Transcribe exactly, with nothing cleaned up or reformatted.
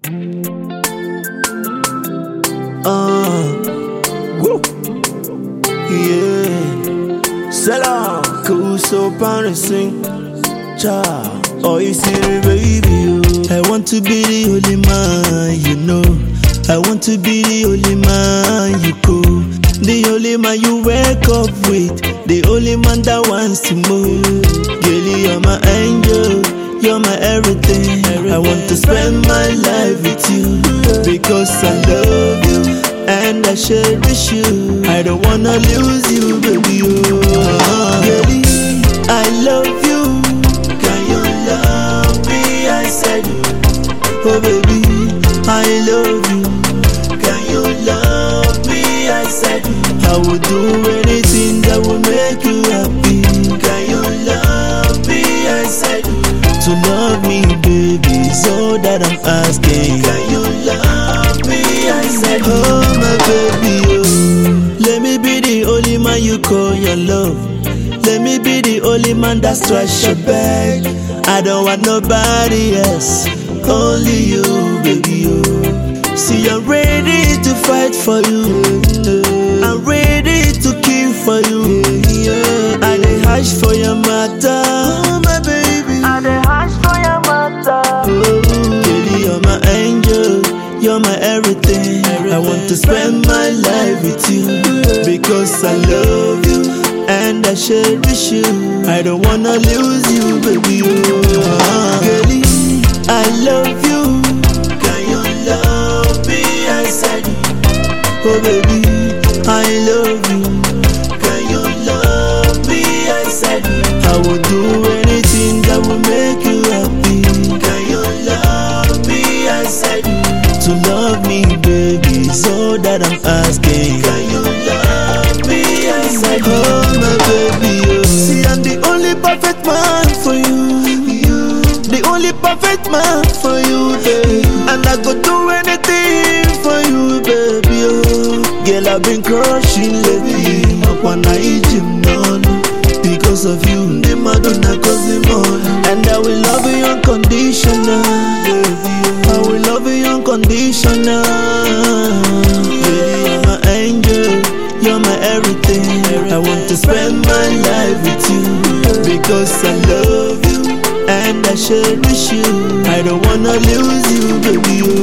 Uh, woo. Yeah. Salam. Cool so promising. Cha. Oh, you see me, baby. Oh. I want to be the only man, you know. I want to be the only man you call. The only man you wake up with. The only man that wants to move. Girl, you're my angel. You're my everything. everything. I want to spend my life with you. Because I love you. And I share with you. I don't wanna lose you, baby. Oh, girl, I love you. Can you love me? I said, oh baby, I love you. Can you love me? I said, I would do anything that will make you happy. Can you love me? I said, to love me, baby, is all that I'm asking. Can you love me? I said, oh my baby, oh. Let me be the only man you call your love. Let me be the only man that stretch your back. I don't want nobody else, only you, baby, oh. See, I'm ready to fight for you. I'm ready to kill for you. I dey hash for your matter, oh my baby. I dey hash for your matter. Oh, baby, you're my angel, you're my everything. I want to spend my life with you because I love you and I share with you. I don't wanna lose you, baby. Oh, girlie, I love you. Can you love me? I said, oh baby, I love you. Can you love me? I said, I will do anything that will make you happy. Can you love me? I said, to love me, baby, is all that I'm asking. Can you love me? I said, oh my baby, oh. See, I'm the only perfect man for you. You, the only perfect man for you, baby. And I could do anything for you, baby, oh. Girl, I've been crushing lately. Up on a Egypt, no, because of you, the Madonna cause the money. And I will love you unconditional, baby. I will love you unconditional. Baby, you're my angel, you're my everything. I want to spend my life with you because I love you and I share with you. I don't wanna lose you, baby.